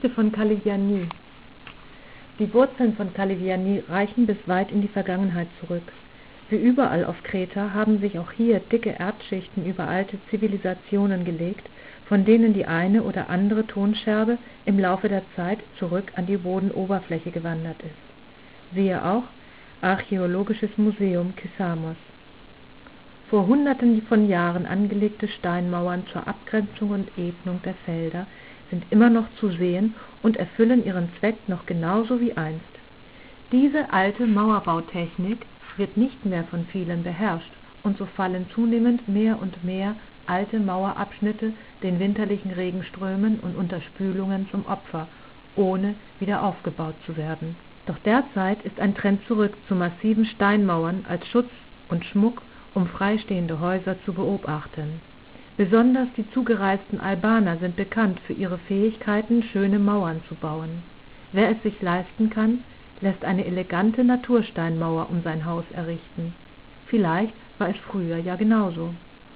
Von Kaliviani. Die Wurzeln von Kaliviani reichen bis weit in die Vergangenheit zurück. Wie überall auf Kreta haben sich auch hier dicke Erdschichten über alte Zivilisationen gelegt, von denen die eine oder andere Tonscherbe im Laufe der Zeit zurück an die Bodenoberfläche gewandert ist. Siehe auch Archäologisches Museum Kissamos. Vor Hunderten von Jahren angelegte Steinmauern zur Abgrenzung und Ebnung der Felder sind immer noch zu sehen und erfüllen ihren Zweck noch genauso wie einst. Diese alte Mauerbautechnik wird nicht mehr von vielen beherrscht, und so fallen zunehmend mehr und mehr alte Mauerabschnitte den winterlichen Regenströmen und Unterspülungen zum Opfer, ohne wieder aufgebaut zu werden. Doch derzeit ist ein Trend zurück zu massiven Steinmauern als Schutz und Schmuck, um freistehende Häuser zu beobachten. Besonders die zugereisten Albaner sind bekannt für ihre Fähigkeiten, schöne Mauern zu bauen. Wer es sich leisten kann, lässt eine elegante Natursteinmauer um sein Haus errichten. Vielleicht war es früher ja genauso.